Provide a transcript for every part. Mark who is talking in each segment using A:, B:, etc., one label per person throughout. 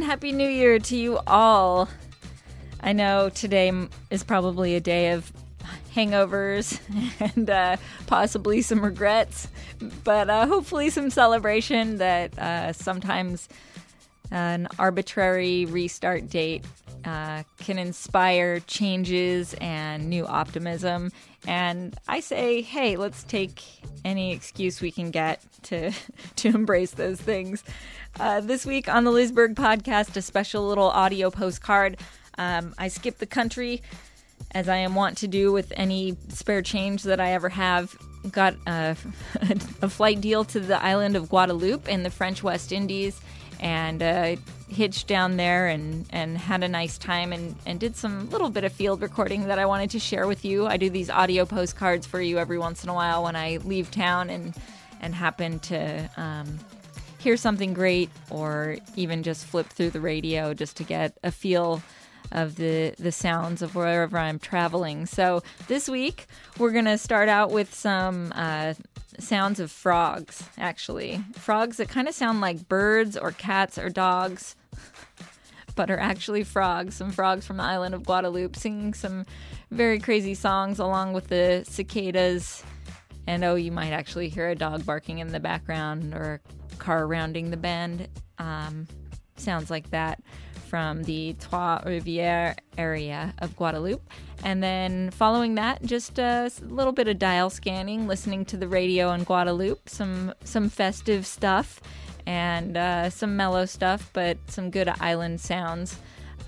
A: Happy New Year to you all. I know today is probably a day of hangovers and possibly some regrets, but hopefully some celebration that sometimes an arbitrary restart date can inspire changes and new optimism. And I say, hey, let's take any excuse we can get to embrace those things. This week on the Lizberg podcast, a special little audio postcard. I skipped the country, as I am wont to do with any spare change that I ever have. Got a flight deal to the island of Guadeloupe in the French West Indies, and hitched down there and had a nice time and did some little bit of field recording that I wanted to share with you. I do these audio postcards for you every once in a while when I leave town and happen to hear something great, or even just flip through the radio just to get a feel of the sounds of wherever I'm traveling. So this week we're going to start out with some sounds of frogs, actually. Frogs that kind of sound like birds or cats or dogs, but are actually frogs. Some frogs from the island of Guadeloupe singing some very crazy songs along with the cicadas. And you might actually hear a dog barking in the background or a car rounding the bend. Sounds like that from the Trois-Rivières area of Guadeloupe. And then following that, just a little bit of dial scanning, listening to the radio in Guadeloupe, some festive stuff and some mellow stuff, but some good island sounds,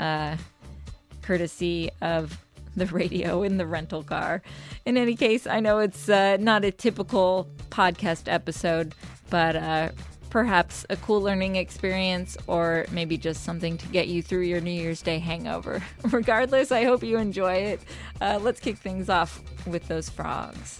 A: courtesy of the radio in the rental car. In any case, I know it's not a typical podcast episode, but perhaps a cool learning experience, or maybe just something to get you through your New Year's Day hangover. Regardless, I hope you enjoy it. Let's kick things off with those frogs.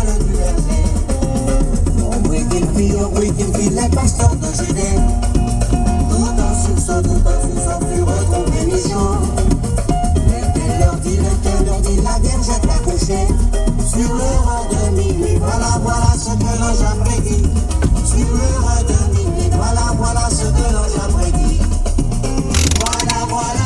B: le liberté. Oui, qu'il fit les pasteurs de Judée. Tout en sursaut, fut retrouvé méchant. L'Éternel leur dit, la Vierge est accouchée. Sur l'heure de minuit, voilà ce que l'ange a prédit. Sur l'heure de minuit, voilà ce que l'ange a prédit. Voilà.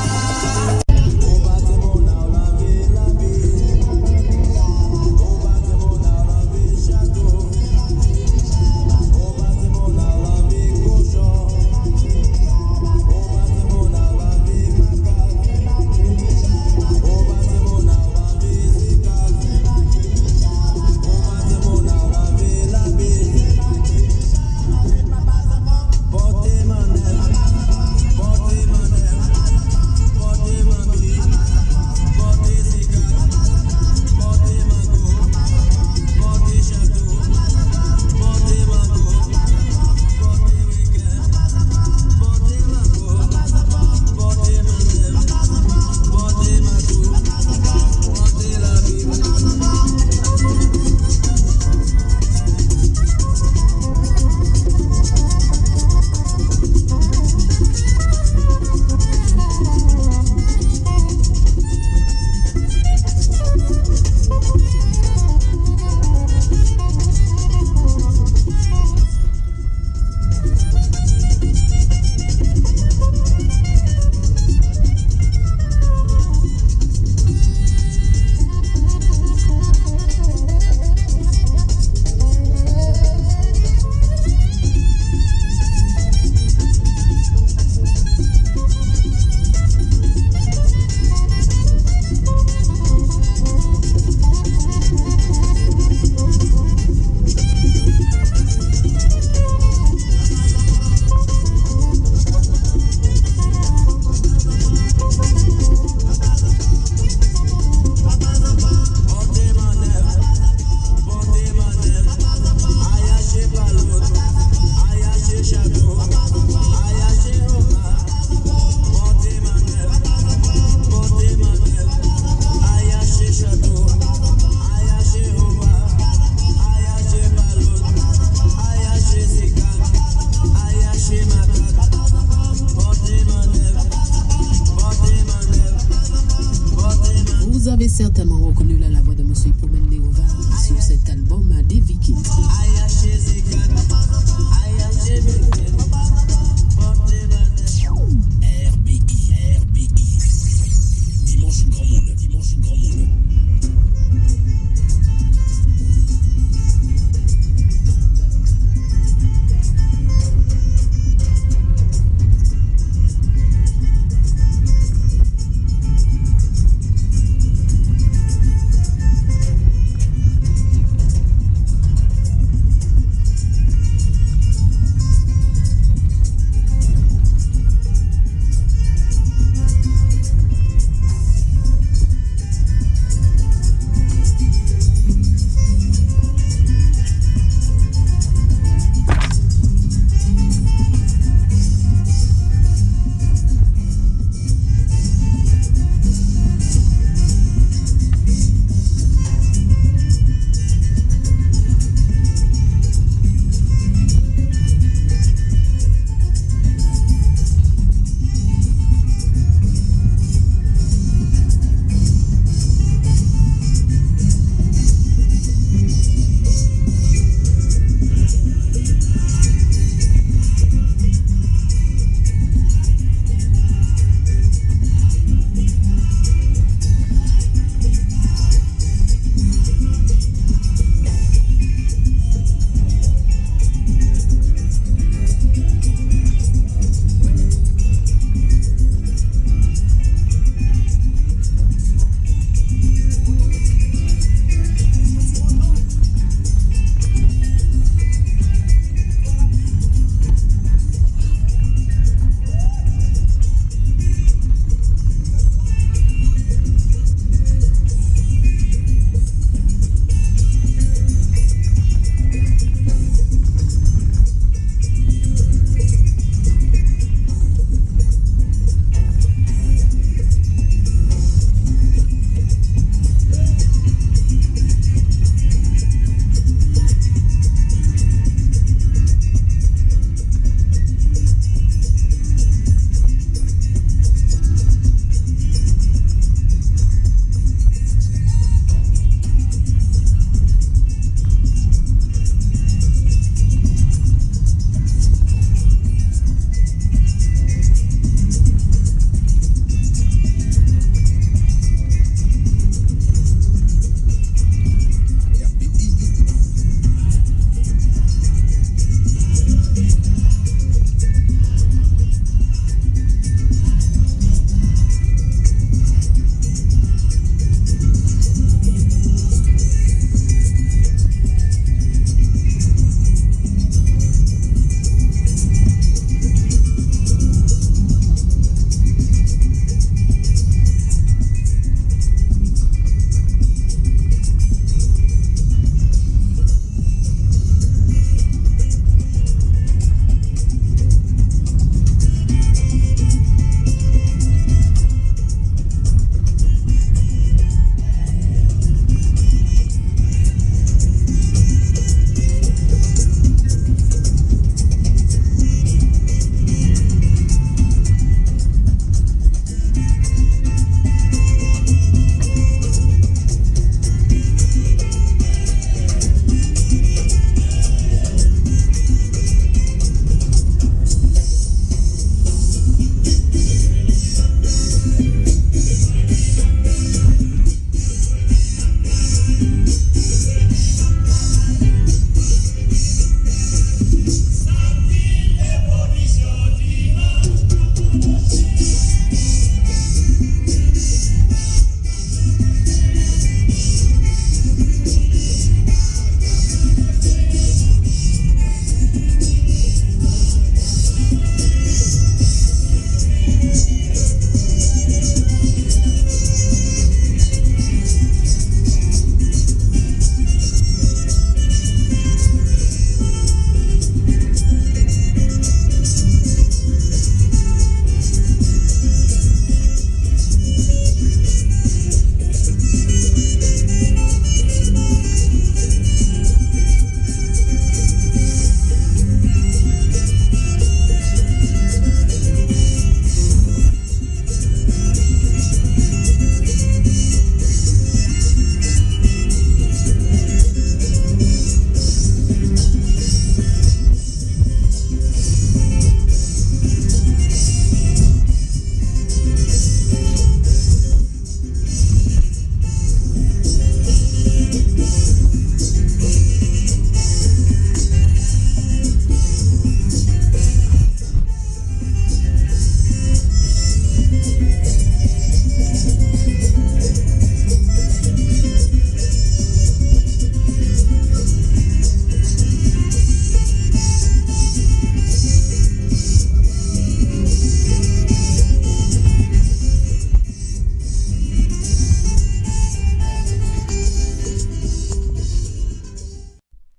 C: Certainement reconnu la voix de Monsieur Paumen Léovard sur cet album des Vikings.